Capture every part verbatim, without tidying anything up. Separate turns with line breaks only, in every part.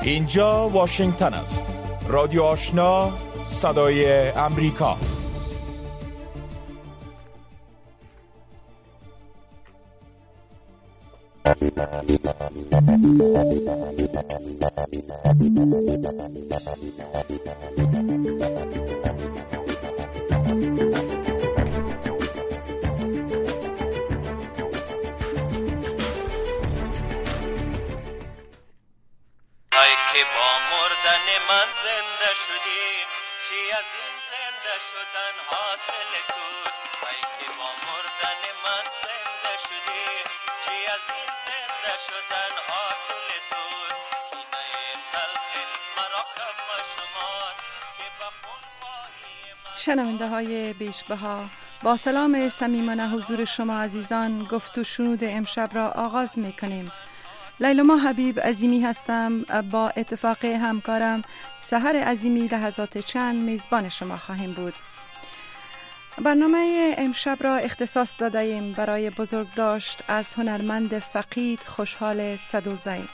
اینجا واشنگتن است. رادیو آشنا، صدای امریکا.
که با مردن من زنده شدی، چی از این زنده شدن حاصل توست؟ ای که با مردن من زنده شدی، چی از این زنده شدن حاصل توست؟ کینه تلخ مرا کم مشمار که بخون خواهی من.
شنونده های بیشبها، با سلام صمیمانه حضور شما عزیزان، گفت و شنود امشب را آغاز می کنیم. لیلما حبیب عظیمی هستم. با اتفاق همکارم سحر عظیمی لحظات چند میزبان شما خواهیم بود. برنامه امشب را اختصاص داده ایم برای بزرگداشت از هنرمند فقید خوشحال سدوزی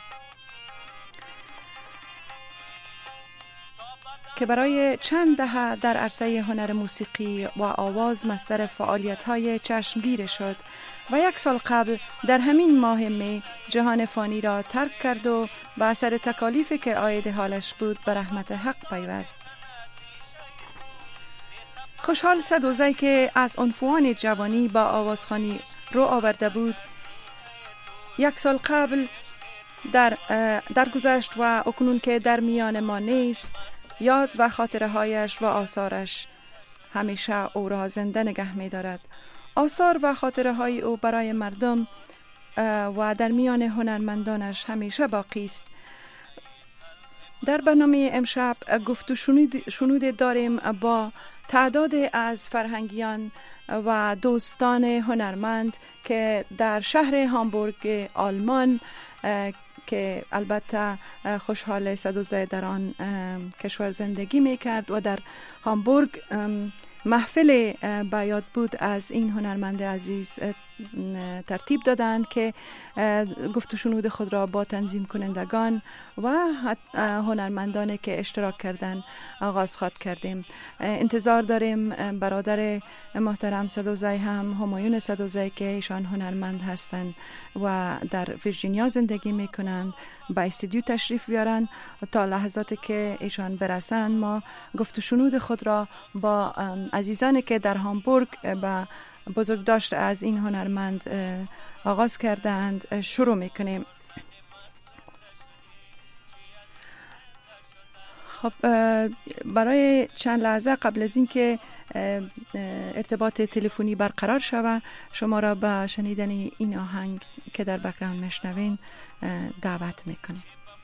که برای چند دهه در عرصه هنر موسیقی و آواز مصدر فعالیت‌های چشمگیر شد و یک سال قبل در همین ماه می جهان فانی را ترک کرد و به اثر تکالیفی که عاید حالش بود به رحمت حق پیوست. خوشحال سدوزی که از عنفوان جوانی با آوازخوانی رو آورده بود، یک سال قبل در درگذشت و اکنون که در میان ما نیست، یاد و خاطره هایش و آثارش همیشه او را زنده نگه می دارد. آثار و خاطره های او برای مردم و در میان هنرمندانش همیشه باقی است. در برنامه امشب گفت و شنود داریم با تعداد از فرهنگیان و دوستان هنرمند که در شهر هامبورگ آلمان که البته خوشحال سدوزی در آن کشور زندگی می کرد و در هامبورگ محفل بیاد بود، از این هنرمند عزیز ترتیب دادند که گفت و شنود خود را با تنظیم کنندگان و هنرمندانی که اشتراک کردند آغاز خواد کردیم. انتظار داریم برادر محترم سدوزی هم، همایون سدوزی که ایشان هنرمند هستند و در ویرجینیا زندگی میکنند، به استودیو تشریف بیارند تا لحظاتی که ایشان برسند ما گفت و شنود خود را با عزیزانی که در هامبورگ به بزرگداشت از این هنرمند آغاز کردند شروع میکنیم. خب برای چند لحظه قبل از این که ارتباط تلفنی برقرار شود، شما را به شنیدن این آهنگ که در بک‌گراند میشنوین دعوت میکنیم.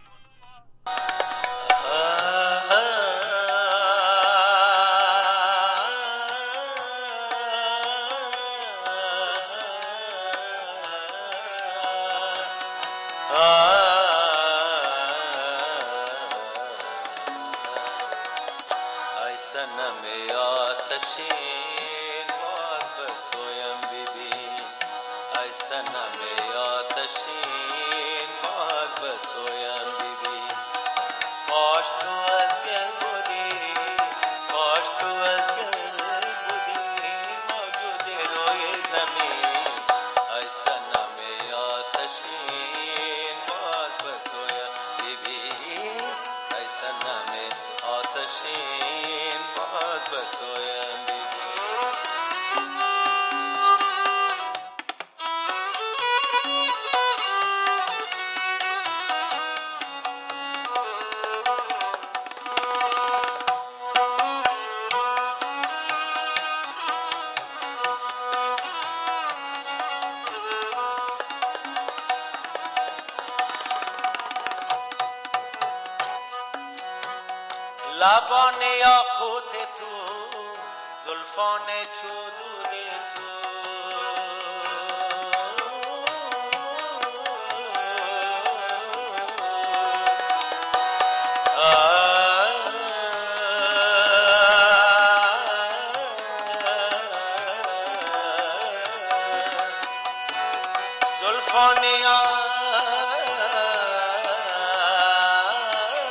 لبان یاقوت تو، زلفان چلود تو، زلفان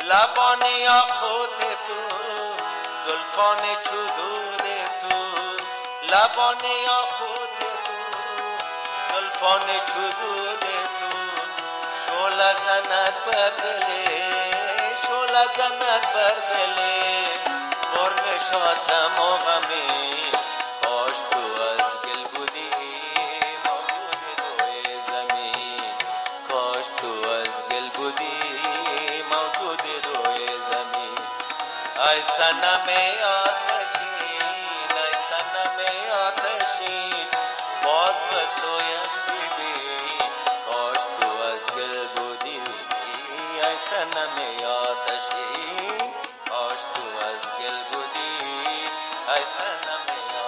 لبان یاقوت تو زلفان چودود تو لبان یاقوت تو زلفان چودود تو شولا زند بر دله شولا زند بر دله برنشاتم و غمی کاش تو از گل بودی موجود روی زمین کاش تو از گل بودی موجود روی زمین ای صنم آتشین ای صنم آتشین باز بسویم ببین کاش تو از گل بودی ای صنم آتشین کاش تو از گل بودی ای صنم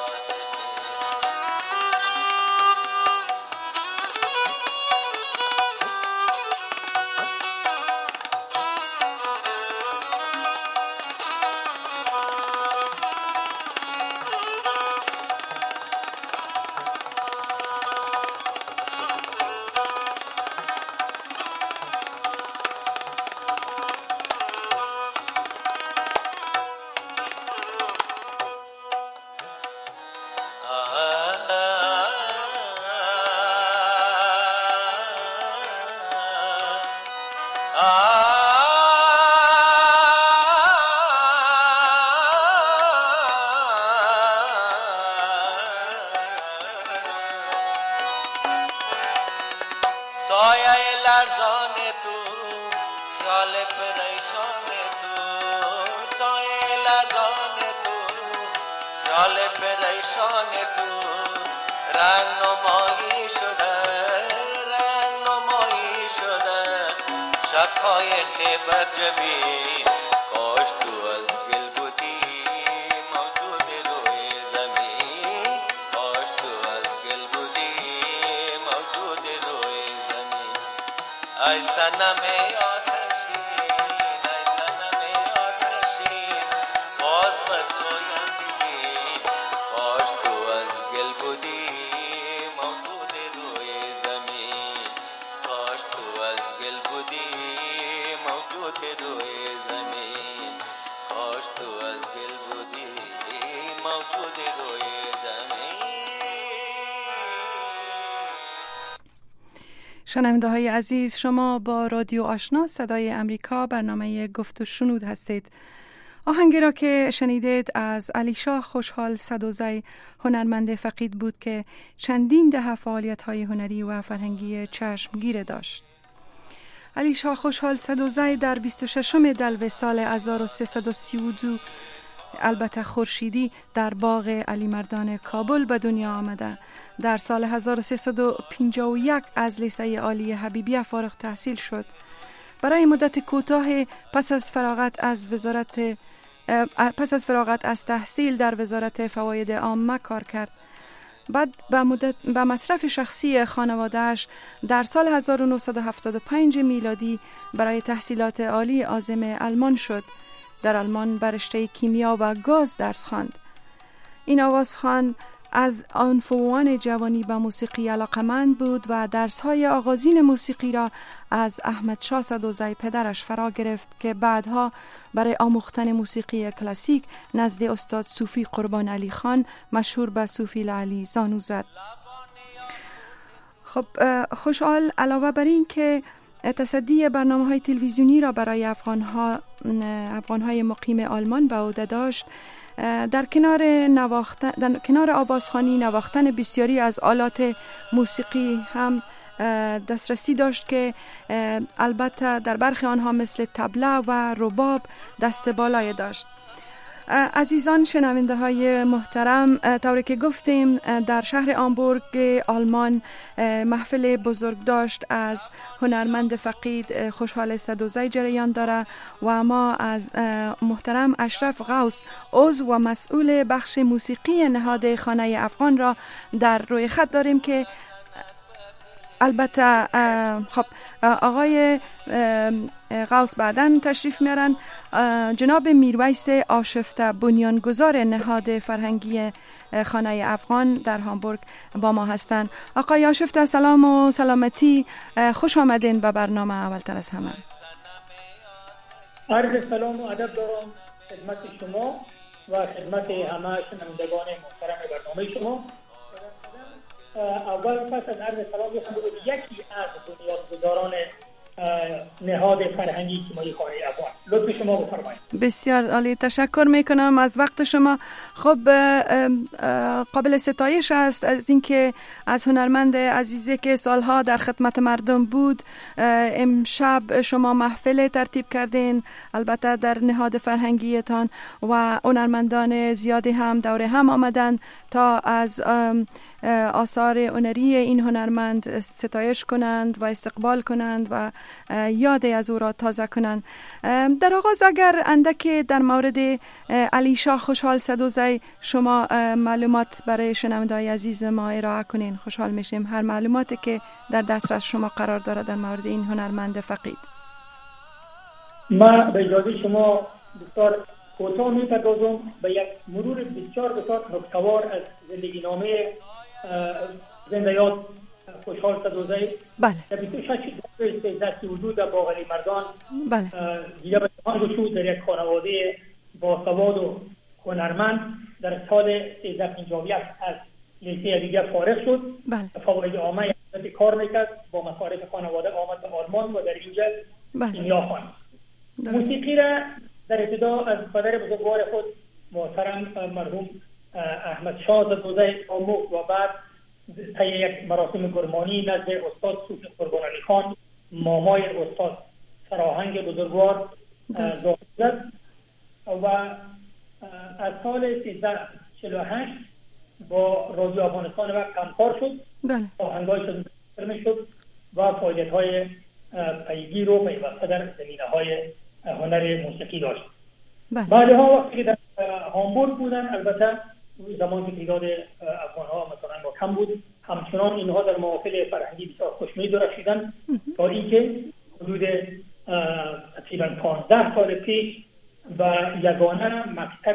سایه لرزان تو خیال پریشان تو سایه لرزان تو خیال پریشان تو رنگ نمایی شده رنگ نمایی شده شقایق بر جبین کاش تو از گل بودی موجود روی زمین کاش تو از گل بودی موجود روی زمین ای صنم آتشین ای صنم آتشین باز بسویم ببین کاش تو از گل بودی موجود روی زمین کاش تو از گل بودی موجود روی زمین کاش تو از گل بودی موجود روی زمین.
شنونده های عزیز، شما با رادیو آشنا صدای امریکا برنامه گفت و شنود هستید. آهنگی را که شنیدید از علیشاه خوشحال صدوزی هنرمند فقید بود که چندین دهه فعالیت های هنری و فرهنگی چشمگیر داشت. علیشاه خوشحال صدوزی در بیست و ششم دلو سال هزار و سیصد و سی و دو البته خورشیدی در باغ علی مردان کابل به دنیا آمده. در سال هزار و سیصد و پنجاه و یک از لیسه عالی حبیبیه فارغ تحصیل شد. برای مدت کوتاه پس از فراغت از وزارت پس از فراغت از تحصیل در وزارت فواید عامه کار کرد. بعد به مدت به مصرف شخصی خانواده‌اش در سال هزار و نهصد و هفتاد و پنج میلادی برای تحصیلات عالی عازم آلمان شد. در آلمان بر رشته کیمیا و گاز درس خواند. این آوازخوان از عنفوان جوانی به موسیقی علاقمند بود و درس‌های آغازین موسیقی را از احمد شاه صدوزی پدرش فرا گرفت که بعدها برای آموختن موسیقی کلاسیک نزد استاد صوفی قربان علی خان مشهور به صوفی لعلی زانو زد. خب خوشحال علاوه بر این که تصدی برنامه‌های تلویزیونی را برای افغان‌ها افغان‌های مقیم آلمان به عهده داشت، در کنار نواختن در کنار آوازخوانی نواختن بسیاری از آلات موسیقی هم دسترسی داشت که البته در برخی آنها مثل طبله و رباب دست بالای داشت. عزیزان شنونده های محترم، طوری که گفتیم در شهر آمبورگ آلمان محفل بزرگ داشت از هنرمند فقید خوشحال صدوزی جریان داره و ما از محترم اشرف غوث عضو و مسئول بخش موسیقی نهاد خانه افغان را در روی خط داریم که البته خب آقای غوث بعداً تشریف میارن. جناب میرویس آشفته بنیانگذار نهاد فرهنگی خانه افغان در هامبورگ با ما هستند. آقای آشفته سلام و سلامتی، خوش آمدین به برنامه. اولتر از همه
عرض سلام و ادب دارم خدمت شما و خدمت همه شنوندگان محترم برنامه شما. اول پس از عرض سلام میخوام بگم یکی از بنیانگذاران نهاد فرهنگی اجتماعی خانه افغان. لطف شما بفرمایید.
بسیار عالی، تشکر میکنم از وقت شما. خب قابل ستایش است از اینکه از هنرمند عزیزی که سالها در خدمت مردم بود امشب شما محفل ترتیب کردین، البته در نهاد فرهنگیتان، و هنرمندان زیادی هم دور هم آمدن تا از آثار هنری این هنرمند ستایش کنند و استقبال کنند و یاد از او را تازه کنند. در آغاز اگر اندکی در مورد علی شاه خوشحال سدوزی شما معلومات برای شنوندگان عزیز ما ارائه کنین، خوشحال میشیم. هر معلوماتی که در دسترس شما قرار دارد در مورد این هنرمند فقید.
ما به اجازه شما بسیار کوتاه میپردازم به یک مرور بسیار بسیار نکته‌وار از زندگی نامه زنده یاد خوشحال سدوزی.
بله.
در بیست و شش دستی وجود در باغلی مردان.
بله.
دیگه به جهان گشود در یک خانواده با سواد و هنرمند. در سال سیزده پنجاه و یک از لیسه دیگه فارغ شد.
بله.
فوق عامه کار میکرد، با مصارف خانواده آمد به آلمان و در اینجا کیمیا خواند. موسیقی را در ابتدا از پدر بزرگوار خود محترم مرحوم احمد شاه سدوزی آموخت و بعد طی یک مراسم گرمانی نزد استاد صوفی قربان علی خان مامای استاد فراهنگ بزرگوار داشت و از سال سیزده چهل و هشت با رادیو افغانستان وقت همکار شد.
بله.
آهنگای شد شد و فعالیت‌های پیگیر و پیوسته در زمینه‌های هنر موسیقی داشت.
بله.
بعدها وقتی که در هامبورگ بودن، البته زمان که تعداد افغان‌ها مثلا با کم بود، همچنان اینها در محافل فرهنگی بسیار خوشنود رسیدن تا اینکه حدود تقریباً پانزده سال پیش و یگانه مکتب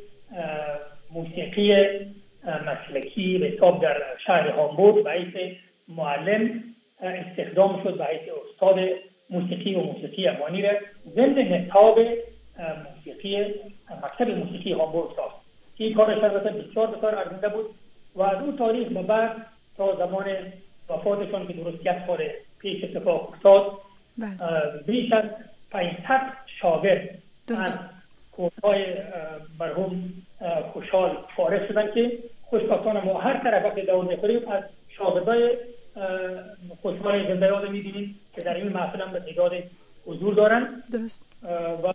موسیقی مسلکی به حساب در شهر هامبورگ به حیث معلم استخدام شد، به حیث استاد موسیقی و موسیقی افغانی را ضمن نصاب موسیقی مکتب موسیقی هامبورگ ساخت. این کارش البته بسیار بسیار ارزنده بود و از اون تاریخ به بعد تا زمان وفاتشان که درست یک سال پیش اتفاق افتاد بیش از پانصد شاگرد از کورس‌های مرحوم خوشحال فارغ شدن که خوشبختانه ما هر طرف وقت دعوت می‌خوریم از شاگردای خوشحال زنده یاد می‌بینیم که در این محفل هم به تعداد حضور دارن.
درست.
و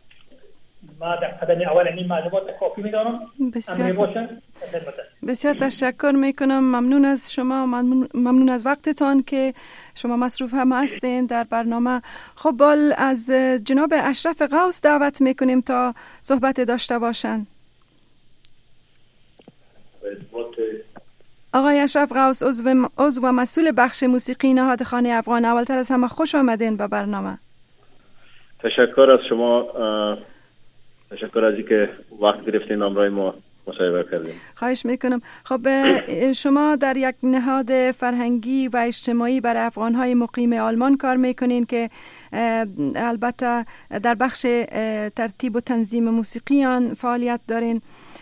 ما در قدم اول این معلومات کافی می‌دارم.
بسیار بسیار تشکر میکنم. ممنون از شما، ممنون, ممنون از وقتتان که شما مصروف هم هستین در برنامه. خب بال از جناب اشرف غوث دعوت میکنیم تا صحبت داشته باشن. آقای اشرف غوث، عضو عضو و مسئول بخش موسیقی نهاد خانه افغان، اولتر از همه خوش آمدین به برنامه.
تشکر از شما، تشکر از اینکه وقت گرفتین همراه ما مصاحبه کردیم.
خواهش میکنم. خب شما در یک نهاد فرهنگی و اجتماعی برای افغانهای مقیم آلمان کار میکنین که البته در بخش ترتیب و تنظیم موسیقیان فعالیت دارین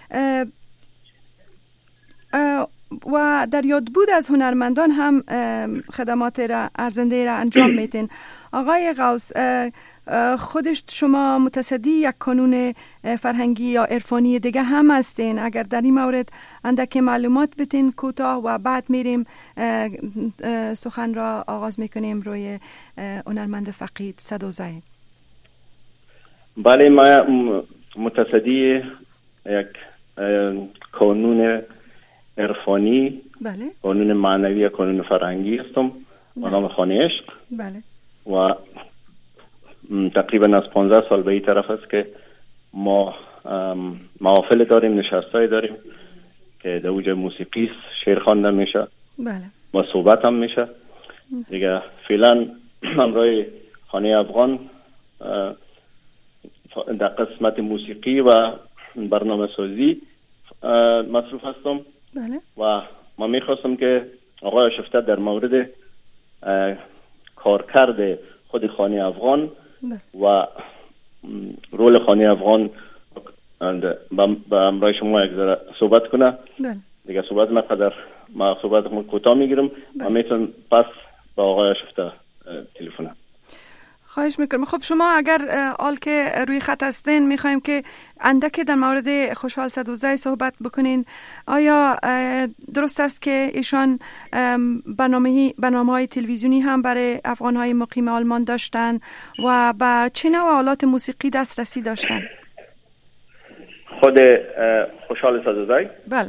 و در یادبود از هنرمندان هم خدمات را ارزنده را انجام میتین. آقای غوث، خودش شما متصدی یک کانون فرهنگی یا عرفانی دیگه هم هستین، اگر در این مورد اندک معلومات بتین کوتاه و بعد میریم سخن را آغاز میکنیم روی هنرمند فقید سدوزی.
بله، ما متصدی یک کانون عرفانی،
بله،
کانون معنوی، کانون فرهنگی هستم به نام خانه عشق.
بله.
و تقریبا از پانزده سال به این طرف است که ما محافل داریم، نشستای داریم که در اوج موسیقی شعر خوانده میشه.
بله.
و صحبت هم میشه. دیگه فعلا همراه خانه افغان در قسمت موسیقی و برنامه سازی مصروف هستم.
بله.
و ما میخواستم که آقای شفته در مورد کارکرد خود خانه افغان بله. و رول خانه افغان با امرای شما یک ذره صحبت کنه.
بله.
دیگه صحبت مقدر ما صحبت ما کوتاه میگیرم و میتون پس با آقای شفته تلفن.
خواهش میکنم. خب شما اگر آل که روی خط هستین میخوایم که اندک در مورد خوشحال سدوزی صحبت بکنین. آیا درست است که ایشان برنامه برنامه‌های تلویزیونی هم برای افغان‌های مقیم آلمان داشتن و با چه نوع آلات موسیقی دسترسی داشتن؟
خود خوشحال سدوزی؟
بله.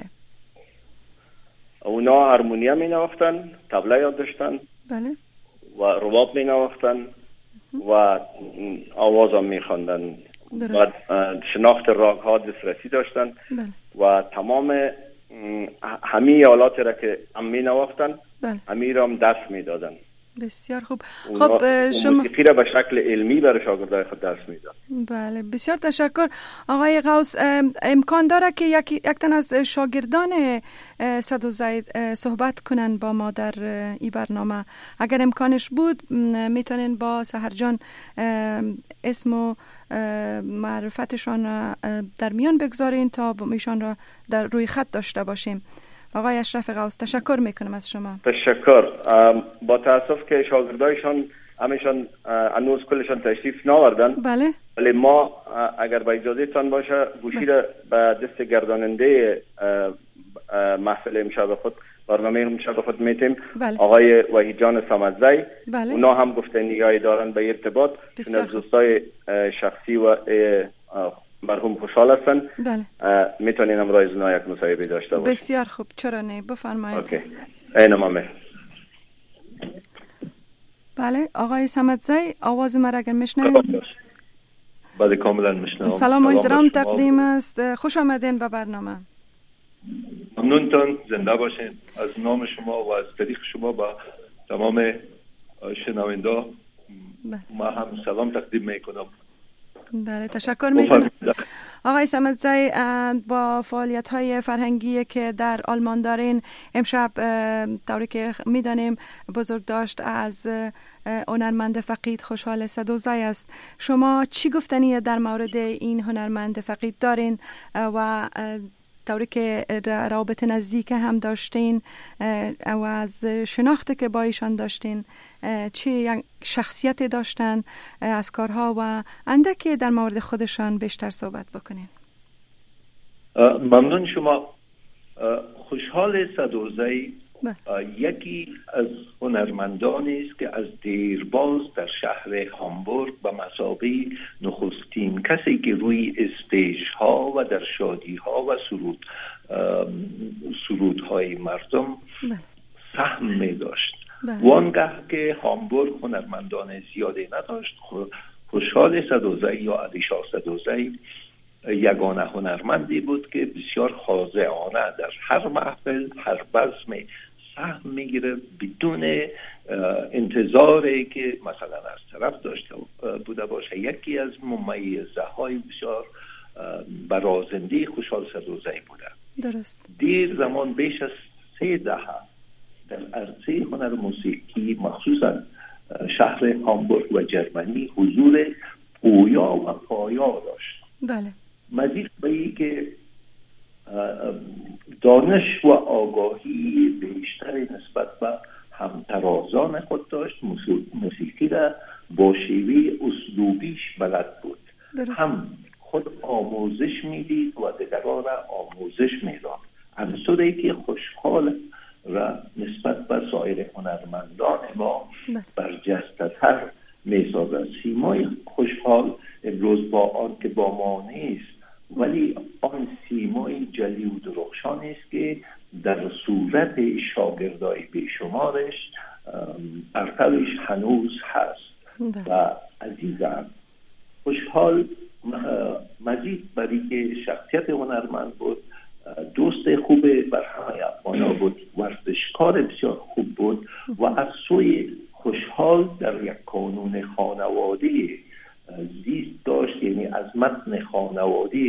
اونا هارمونیم می نواختن، طبله یاد داشتن.
بله.
و رباب می نواختن و آواز هم می خواندن. و شناخت راگ ها دسترسی داشتن.
بله.
و تمام همه آلات را که هم می نواختن،
بله.
همه را هم دست می دادن.
بسیار خوب. خب
شما موسیقی را به شکل علمی برای شاگردای خود درس میداد.
بله، بسیار تشکر. آقای غوث، امکان داره که یک یک تن از شاگردان سدوزی صحبت کنن با ما در این برنامه؟ اگر امکانش بود میتونین با سحر جان اسم و معرفتشان در میان بگذارین تا ایشان را در روی خط داشته باشیم. آقای اشرف غوث، تشکر میکنم از شما.
تشکر. با تاسف که شاگردایشان همیشان هنوز کلشان تشریف ناوردن.
بله.
ولی ما اگر با اجازه تان باشه گوشی را به دست گرداننده محفل امشب خود برنامه امشب خود میتیم.
بله.
آقای وحید جان صمدزی.
بله.
اونا هم گفتنیگاهی دارن به ارتباط، چون از دوستای شخصی و مرحوم خوشحال هستن.
بله.
میتونین امروز اونا یک مصاحبه داشته باشیم.
بسیار خوب، چرا نه، بفرمایید.
اوکی. اینم همه.
بله، آقای صمدزی، آواز مرا اگر میشنوید؟
بله، کاملا میشنوم.
سلام و احترام تقدیم است. خوش آمدین به برنامه.
ممنونتان، زنده باشین. از نام شما و از طریق شما با تمام شنونده ما هم سلام تقدیم میکنم.
بله، تشکر میکنم. آقای صمدزی، با فعالیت های فرهنگی که در آلمان دارین، امشب طوری که میدانیم بزرگ داشت از هنرمند فقید خوشحال سدوزی است. شما چی گفتنی در مورد این هنرمند فقید دارین و طوری که رابط نزدیک هم داشتین و از شناخت که با ایشان داشتین، چی یک شخصیت داشتن از کارها و اندکی در مورد خودشان بیشتر صحبت بکنین؟
ممنون شما. خوشحال سدوزی یکی از هنرمندانی است که از دیرباز در شهر هامبورگ به مثابه نخستین کسی که روی استیج ها و در شادی ها و سرود سرودهای مردم سهم می داشت. وانگه که هامبورگ هنرمندان زیادی نداشت، خوشحال سدوزی یا علیشاه سدوزی یگانه هنرمندی بود که بسیار خاضعانه در هر محفل، هر بزم سهم میگیره بدون انتظاری که مثلا از طرف داشته بوده باشه. یکی از ممیزه های بسیار برازنده خوشحال سدوزی بوده.
درست.
دیر زمان بیش از سه دهه در عرصه هنر موسیقی مخصوصا شهر هامبورگ و جرمنی حضور پویا و پایا داشت.
بله.
مزید به این که دانش و آگاهی بیشتری نسبت به همترازان خود داشت. موسیقی را با شیوه اسلوبیش بلد بود.
درست.
هم خود آموزش میدید و دیگران را آموزش میداد. عنصری که خوشحال را نسبت به سایر هنرمندان ما برجسته‌تر میسازد. سیمای خوشحال امروز با آن که با ما نیست، ولی آن سیمای جلی و درخشانی است که در صورت شاگردای بیشمارش ارتبش هنوز هست. و عزیزم، خوشحال مزید برای که شخصیت هنرمند بود، دوست خوب بر همه افغانا بود، ورزشکار بسیار خوب بود و از سوی خوشحال در یک کانون خانواده زیست داشت، یعنی از متن خانواده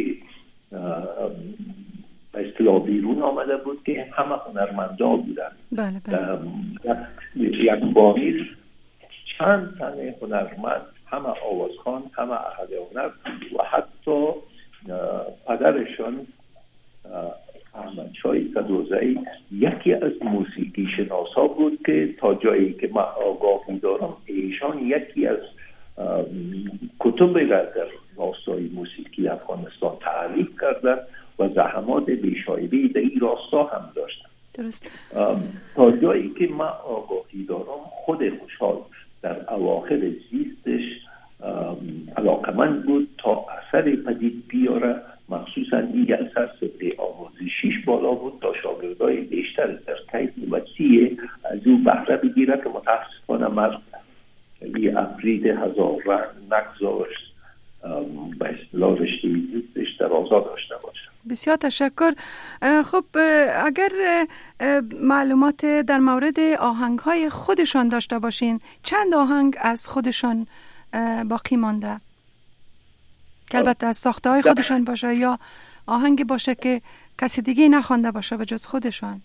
به اصطلاح بیرون آمده بود که همه هنرمندا بودن.
بله بله.
یک بامیل چند تن هنرمند همه آوازخوان، همه اهل هنر و حتی پدرشان احمد شاه صدوزئی یکی از موسیقی شناسا بود که تا جایی که من آگاهی دارم ایشان یکی از کتب را در راستای موسیقی افغانستان تعلیف کردن و زحمات بیشایبی در این راستا هم داشتن. درست. تا جایی که من آگاهی دارم خود خوشحال در اواخر زیستش علاقمند بود تا اثر پدید بیاره، مخصوصا این اثر سطح آموزشیش بالا بود تا شاگردای بیشتر در طیف وسیع از او بهره بگیره که متاسفانه مرد یه افرید هزار رنگ نگذاشت به اصطلاح رشته زیستش در آزاد داشته باشه.
بسیار تشکر. خب اگر معلومات در مورد آهنگ‌های خودشان داشته باشین، چند آهنگ از خودشان باقی مانده که البته از ساخته‌های خودشان باشه یا آهنگ باشه که کسی دیگه نخوانده باشه به جز خودشان؟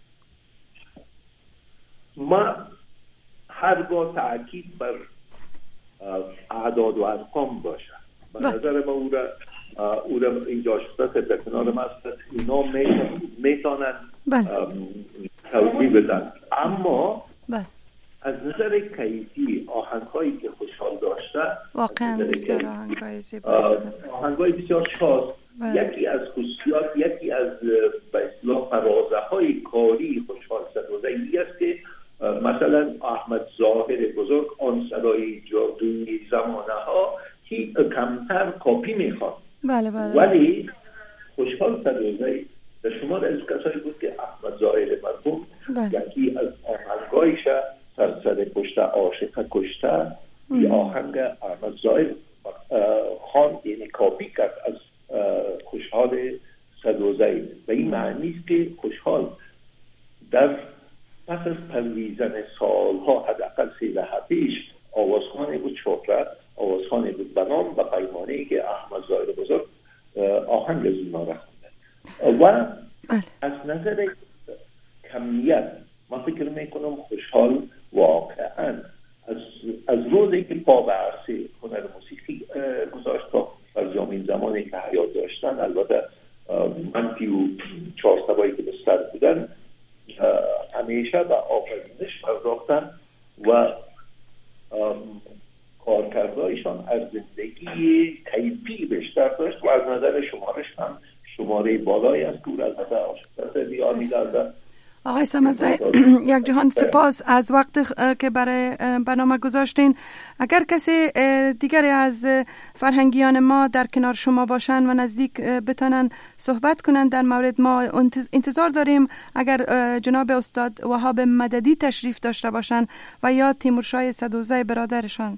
ما هرگاه تأکید بر اعداد و ارقام باشه به نظر ما او را او را اینجا شده در کنار ما است، اینا میتونن توضیح بدن، اما بله. از نظر کیفی آهنگ‌هایی که خوشحال داشته
واقعا بسیار آهنگ‌های زیبا،
آهنگ‌های بسیار شاز. یکی از خصوصیات، یکی از به اصطلاح فرازه‌های کاری خوشحال صدوزئی است که مثلا احمد ظاهر بزرگ آن صدای جادویی زمانه ها که کمتر کاپی میخواد، بله بله. ولی خوشحال صدوزئی در شمار از کسایی بود که احمد ظاهر مرحوم بله. یکی از آهنگایش سرسر کشته عاشق کشته این آهنگ احمد ظاهر خان یعنی کاپی کرد از خوشحال صدوزئی و این معنی است که خوشحال در پس از پرویزن سالها حداقل سیزده پیش آوازخوانی بود شهرت، آوازخوانی بود بنام و پیمانه‌ای که احمد ظاهر بزرگ آهنگ از اونا را خونده و از نظر کمیت من فکر میکنم خوشحال واقعا از از روزی که پا به عرصه هنر موسیقی گذاشت تا فرجام زمانی که حیات داشتن، البته منفی و چهار سبایی که به سر بودن، همیشه به آفرینش پرداختن و کارکردهایشان از زندگی کیفی بیشتر داشت و از نظر شمارش هم شماره بالایی است که البته آشکارت بیان می‌دارد.
آقای صمدزئی یک جهان سپاس از وقت که برای برنامه گذاشتین. اگر کسی دیگری از فرهنگیان ما در کنار شما باشن و نزدیک بتونن صحبت کنن در مورد ما، انتظار داریم اگر جناب استاد وهاب مددی تشریف داشته باشن و یا تیمورشاه صدوزئی برادرشان.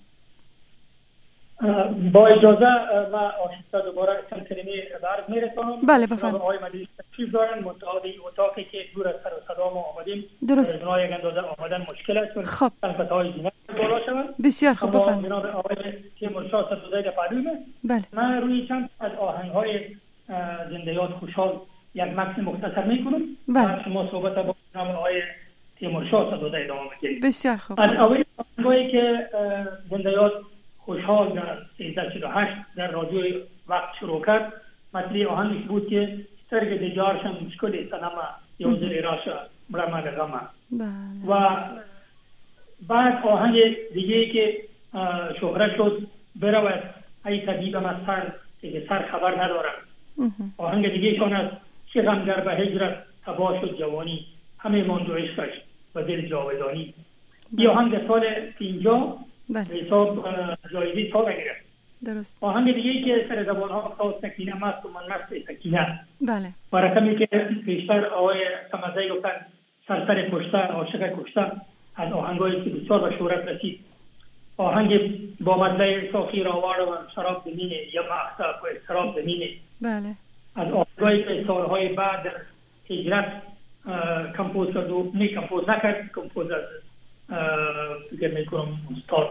با اجازه ما آشفته دوباره چند کلمه عرض میرسانم.
بله بفرمایید.
آقای مددی تشریف دارن، منتهای اتاقی که دور از سر و صدا ما آمدیم
درست.
جنای یک اندازه آمدن مشکل است چون
خب
تنفتهای زینت بالا شود.
بسیار خوب بفرمایید.
جناب آقای تیمورشاه صدوزئی پرویمه.
بله.
من روی چند از آهنگ‌های زنده یاد خوشحال یک متن مختصر میکنم.
بله.
شما صحبت با جناب آقای تیمورشاه صدوزئی ادامه میدید.
بسیار خوب.
از اول آهنگایی که زنده یاد خوشحال در سیزده چهل و هشت در رادیو وقت شروع کرد، مثل آهنگش بود که سترگ دیدارشم مشکل سنما یوز ایراشا برمال غما. و بعد آهنگ دیگه که شهره شد برود ای طبیبم از سر که سر خبر ندارم. آهنگ دیگه شون از چه غمگر به هجرت تباه شد جوانی همه ماند و عشقش و دل جاودانی. این آهنگ سال پنجاه
بله.
حساب جایزه تا بگیره.
درست.
آهنگ دیگه که سر زبان ها خواست سکینه مست و من مست سکینه.
بله.
و رقمی که بیشتر آقای صمدزئی گفتن سرسر کشته عاشق کشته از آهنگایی که بسیار به شهرت رسید. آهنگ با مدله ساخی راوار و شراب زمینه یا محصب و استراب زمینه.
بله.
از آهنگایی که سالهای بعد هجرت کمپوز کرد و نه کمپوز نکرد، کمپوز از فکر میکنم استاد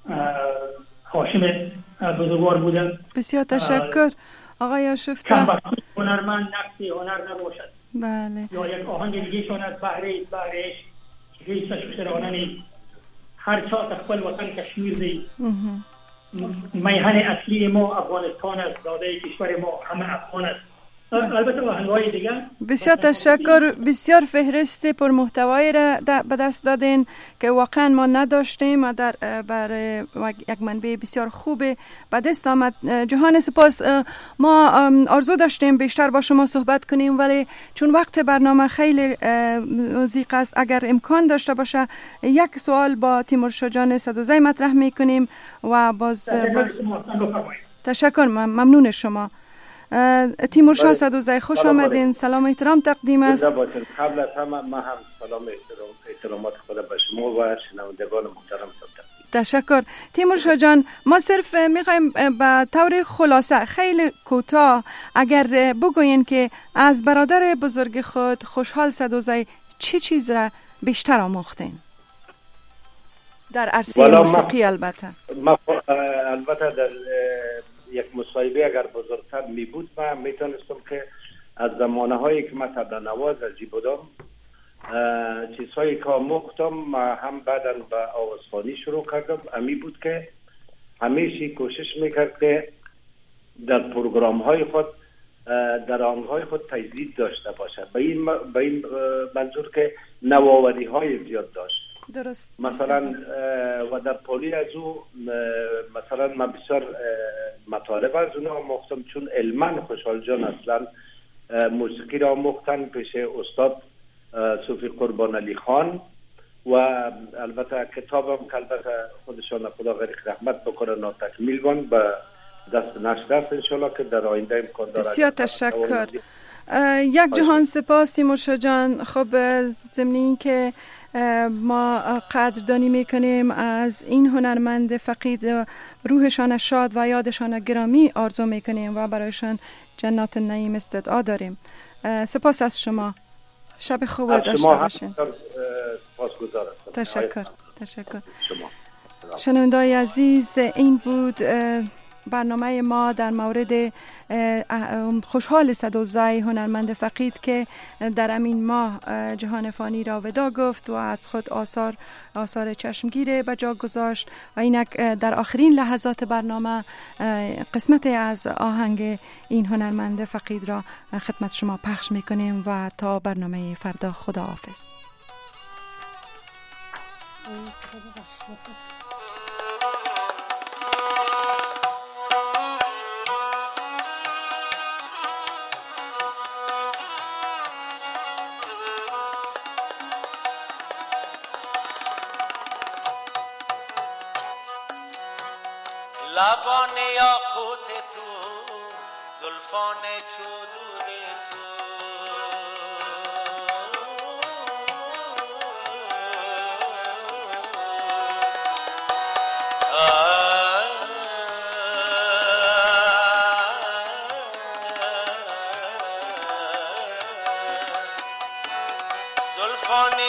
هاشم بزرگوار بودن.
بسیار تشکر آقای آشفته.
هنرمند نقصی هنر نباشد.
بله.
یا یک آهنگ دیگه شون از بهره بهرهش که هیچ شرانه نیست هر چا تخبل وطن کشمیر دی میهن اصلی ما افغانستان است، داده کشور ما همه افغان است. البته آهنگ‌های دیگه.
بسیار تشکر، بسیار فهرست پر محتوایی را به دست دادین که واقعا ما نداشتیم و در بر یک منبع بسیار خوب به دست آمد. جهان سپاس. ما آرزو داشتیم بیشتر با شما صحبت کنیم، ولی چون وقت برنامه خیلی نزدیک است، اگر امکان داشته باشه یک سوال با تیمورشاه جان صدوزی مطرح میکنیم و باز تشکر. ممنون شما تیمورشاه صدوزی. خوش آمدین. سلام احترام تقدیم است.
قبل از همه من هم سلام احترام احترامات خود به شما و شنوندگان محترم تقدیم.
تشکر تیمورشاه جان. ما صرف میخوایم به طور خلاصه خیلی کوتاه اگر بگوین که از برادر بزرگ خود خوشحال صدوزی چی چیز را بیشتر آموختین در عرصه موسیقی؟ البته
ما البته در یک مصاحبه اگر بزرگتر می بود من میتونستم که از زمانه هایی که من تبله نواز از جی بودم چیزهایی که آموختم هم بعدا به آوازخوانی شروع کردم. امی بود که همیشه کوشش میکرد که در پروگرام های خود در آهنگ‌های خود تجدید داشته باشد، به این به این منظور که نوآوری های زیاد داشت.
درست.
مثلا و در پولی از او مثلا من بسیار مطالب از اونها آموختم، چون علما خوشحال جان اصلا موسیقی را آموختن پیش استاد صوفی قربان علی خان و البته کتابم که البته خودشان خدا غریق رحمت بکنه ناتکمیل بان به دست نشر است انشالله که در آینده امکان داره.
بسیار تشکر. یک جهان سپاس تیمورشاه جان. خب ضمن این که ما قدردانی میکنیم از این هنرمند فقید، روحشان شاد و یادشان گرامی آرزو میکنیم و برایشان جنات النعیم استدعا داریم. سپاس از شما. شب خوب داشته باشین. تشکر. تشکر. شنونده‌های عزیز، این بود برنامه ما در مورد خوشحال صدوزی، هنرمند فقید که در امین ماه جهان فانی را ودا گفت و از خود آثار آثار چشمگیر به جا گذاشت. و اینک در آخرین لحظات برنامه قسمتی از آهنگ این هنرمند فقید را خدمت شما پخش میکنیم و تا برنامه فردا خدا حافظ.
لبان یاقوت تو، زلفان چودود تو، زلفان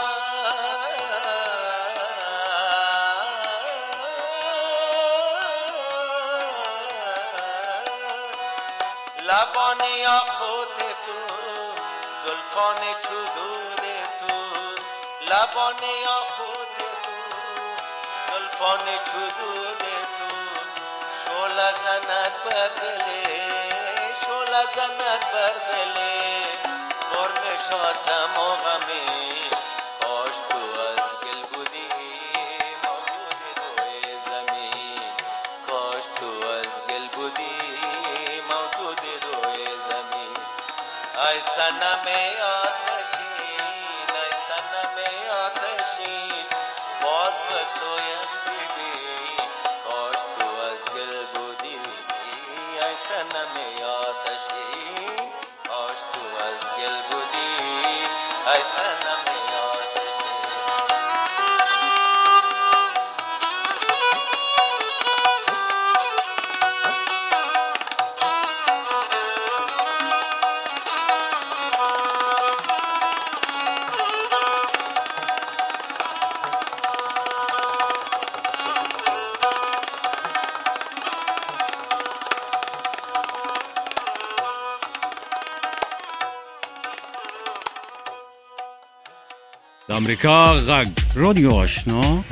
لبان یاقوت تو، زلفان چودود تو، لبان یاقوت تو، زلفان چودود تو، شعله زند بر دل، شعله زند بر دل، پر نشاتم و غمی، کاش تو از گل بودی موجود روی زمین، کاش تو از گل بودی موجود روی زمین. ای صنم آتشین، ای صنم آتشین، باز بسویم ببین، کاش تو از گل بودی. ای صنم آتشین، کاش تو از گل بودی. ای صنم
امریکا غږ رادیو آشنا